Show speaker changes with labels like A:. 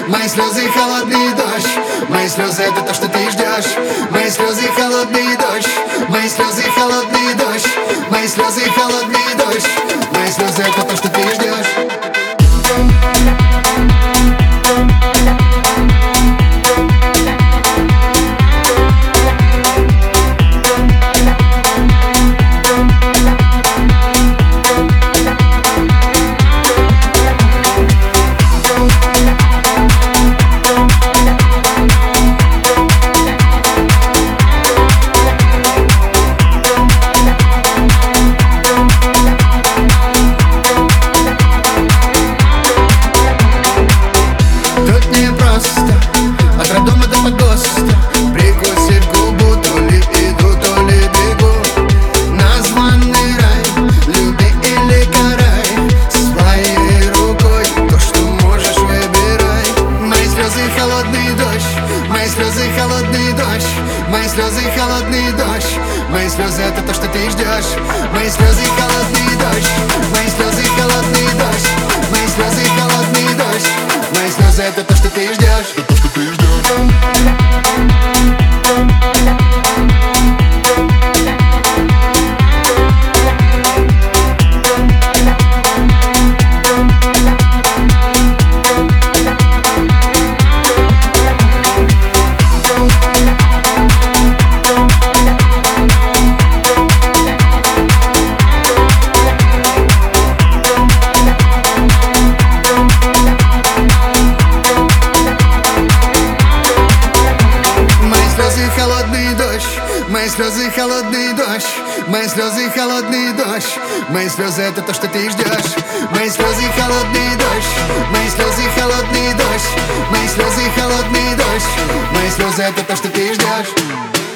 A: Мои слезы и холодный дождь. Мои слезы это то, что ты ждешь. Мои слезы и холодный дождь. Мои слезы и холодный дождь. Мои слезы и холодный дождь. Мои слезы это то, что ты ждешь. От роддома до погоста, прикусив губу, то ли иду, то ли бегу. Названный рай, люби или карай, своей рукой то, что можешь, выбирай. Мои слезы и холодный дождь. Мои слезы и холодный дождь. Мои слезы и холодный дождь. Мои слезы это то, что ты ждешь. Мои слезы и холодный дождь. Мои слезы и холодный дождь. Мои слезы и холодный дождь. Мои слезы это то, что ты ждешь. Мои слезы и холодный дождь. Мои слезы и холодный дождь. Мои слезы это то, что ты ждешь. Мои слезы и холодный дождь. Мои слезы и холодный дождь. Мои слезы и холодный дождь. Мои слезы это то, что ты ждешь.